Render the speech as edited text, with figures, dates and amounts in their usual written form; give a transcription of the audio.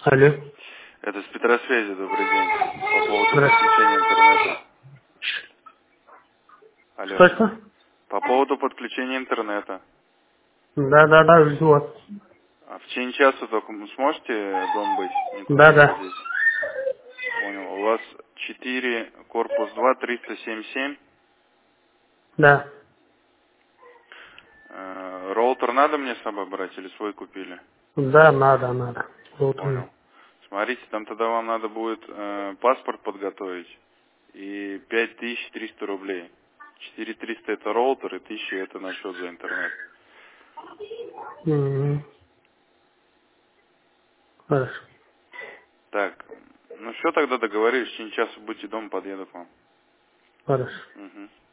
Алло. Это с Петросвязи, добрый день. По поводу Здравствуйте. подключения интернета. Алло. Что? По поводу подключения интернета. Да, жду вас. А в течение часа только сможете дома быть? Никуда не Да. выходить? Понял. У вас 4, корпус 2, 377. Да. Роутер надо мне с собой брать или свой купили? Да, надо. Вот он. Понял. Смотрите, там тогда вам надо будет паспорт подготовить и 5300 рублей. 4300 это роутер и 1000 это на счет за интернет. Мгм. Хорошо. Так, ну все, тогда договорились, в течение часа будьте дома, подъеду к вам. Хорошо. Мгм.